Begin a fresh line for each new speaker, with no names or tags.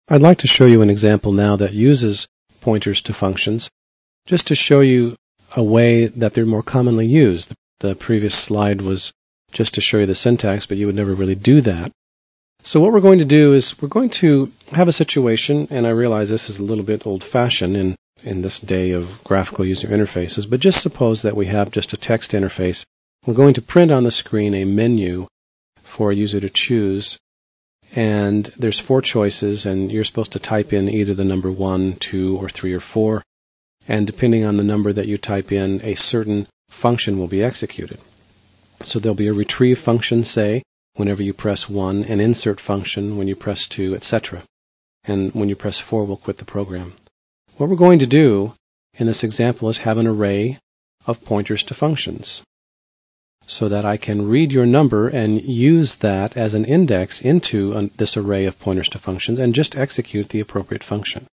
I'd like to show you an example now that uses pointers to functions, just to show you a way that they're more commonly used. The previous slide was just to show you the syntax, but you would never really do that. So what we're going to do is we're going to have a situation, and I realize this is a little bit old-fashioned in this day of graphical user interfaces, but just suppose that we have just a text interface. We're going to print on the screen a menu for a user to choose, and there's 4 choices, and you're supposed to type in either the number 1, 2, or 3, or 4, and depending on the number that you type in, a certain function will be executed. So there'll be a retrieve function, say, whenever you press 1, an insert function when you press 2, etc. And when you press 4, we'll quit the program. What we're going to do in this example is have an array of pointers to functions, so that I can read your number and use that as an index into this array of pointers to functions and just execute the appropriate function.